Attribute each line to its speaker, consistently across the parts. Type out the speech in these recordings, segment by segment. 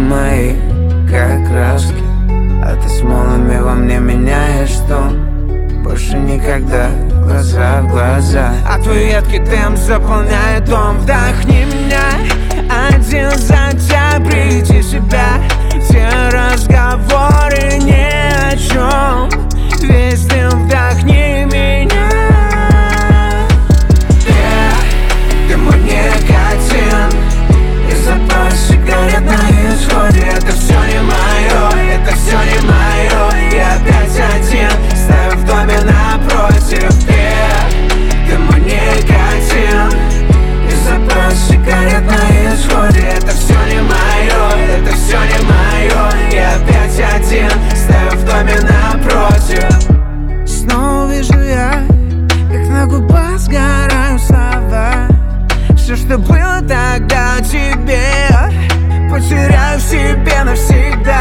Speaker 1: мои, как краски, а ты смолами во мне меняешь тон. Больше никогда глаза в глаза, а твой едкий темп заполняет дом. Вдохни меня, один затя, приди себя. Все разговоры ни о чем, весь дым вдохни меня. Ты мой никотин и запах сигарет на исходе. Это все не мое, это все не мое. Я опять один, стою в доме напротив. Ты мой никотин и запах сигарет на исходе. Это все не мое, это все не мое. Я опять один, стою в доме напротив. Снова вижу я, как на губах сгорают слова. Все, что было тогда тебе, потеряю в себе навсегда.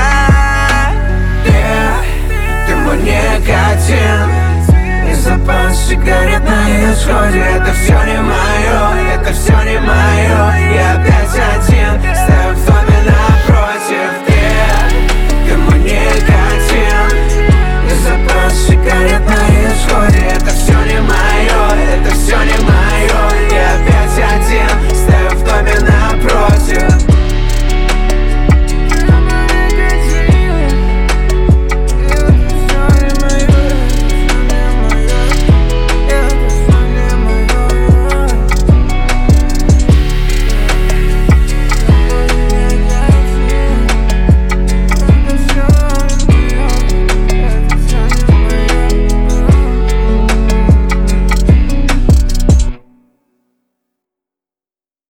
Speaker 1: Ты мой никотин и запах сигарет на исходе. Это все не мое, это все не мое. Я опять один.